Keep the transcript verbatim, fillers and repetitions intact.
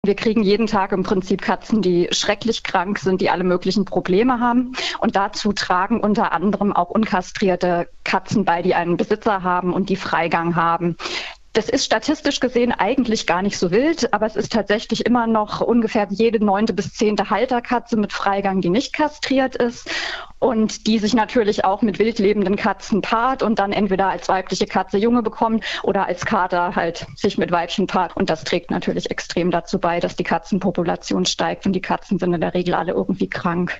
Wir kriegen jeden Tag im Prinzip Katzen, die schrecklich krank sind, die alle möglichen Probleme haben. Und dazu tragen unter anderem auch unkastrierte Katzen bei, die einen Besitzer haben und die Freigang haben. Das ist statistisch gesehen eigentlich gar nicht so wild, aber es ist tatsächlich immer noch ungefähr jede neunte bis zehnte Halterkatze mit Freigang, die nicht kastriert ist und die sich natürlich auch mit wild lebenden Katzen paart und dann entweder als weibliche Katze Junge bekommt oder als Kater halt sich mit Weibchen paart. Und das trägt natürlich extrem dazu bei, dass die Katzenpopulation steigt und die Katzen sind in der Regel alle irgendwie krank.